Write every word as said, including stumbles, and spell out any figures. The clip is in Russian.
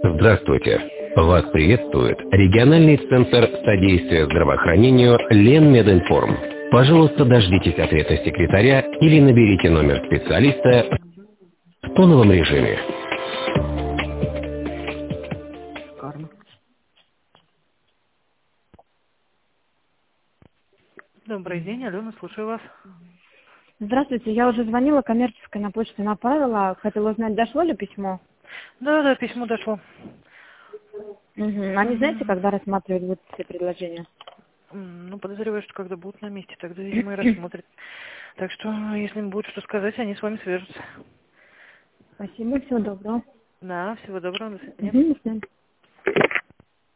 Здравствуйте! Вас приветствует региональный центр содействия здравоохранению Ленмединформ. Пожалуйста, дождитесь ответа секретаря или наберите номер специалиста в тоновом режиме. Карма. Добрый день, Алена, слушаю вас. Здравствуйте, я уже звонила, коммерческая на почту направила. Хотела узнать, дошло ли письмо? Да, да, письмо дошло. Угу. А не знаете, когда рассматривать будут все предложения? М, Ну, подозреваю, что когда будут на месте, тогда, видимо, и рассмотрят. Так что, если им будет что сказать, они с вами свяжутся. Спасибо, всего доброго. Да, всего доброго, до свидания. Угу, до свидания.